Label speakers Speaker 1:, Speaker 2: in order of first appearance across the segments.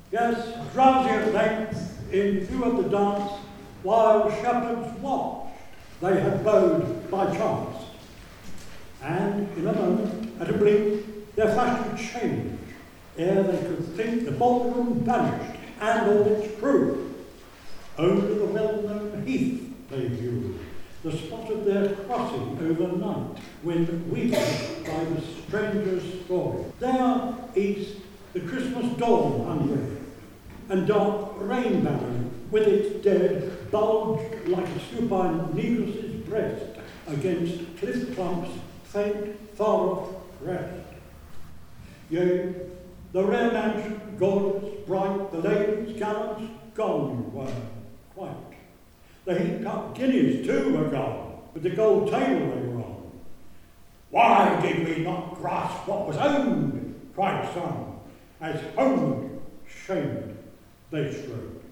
Speaker 1: Yes, drowsy at length, in view of the dance, while shepherds watched, they had bowed by chance. And in a moment, at a blink, their flash would change, ere they could think the ballroom vanished, and all its crew. Only the well-known heath they viewed, the spot of their crossing overnight, when weakened by the stranger's story. There, east, the Christmas dawn hung there, and dark rain valley, with its dead, bulged like a supine negress's breast against cliff clumps faint far-off rest. Yea, the rare mansion, gorgeous, bright, the ladies' gallants gone were quite. The heaped-up guineas, too, were gone, with the gold table they were on. Why did we not grasp what was owned? Cried some, as homeward, shamed, they strode.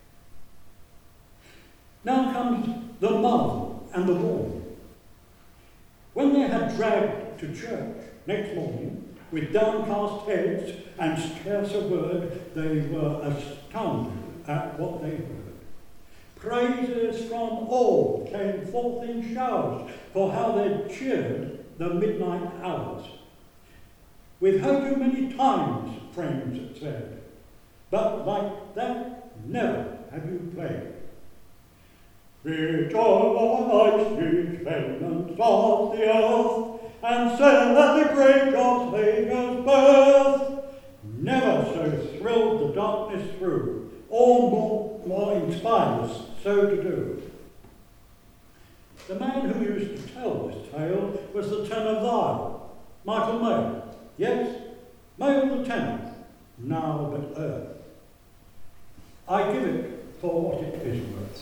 Speaker 1: Now comes the marvel and the warning. When they had dragged to church next morning, with downcast heads and scarce a word, they were astounded at what they heard. Praises from all came forth in showers for how they cheered the midnight hours. We've heard you many times, friends had said, but like that never have you played. Rejoice, ye remnants of the earth, and celebrate your Saviour's birth. Never so thrilled the darkness through, or more inspired us so to do. The man who used to tell this tale was the tenor Viol, Michael Mayo. Yes, Mayo the tenor, now but earth. I give it for what it is worth.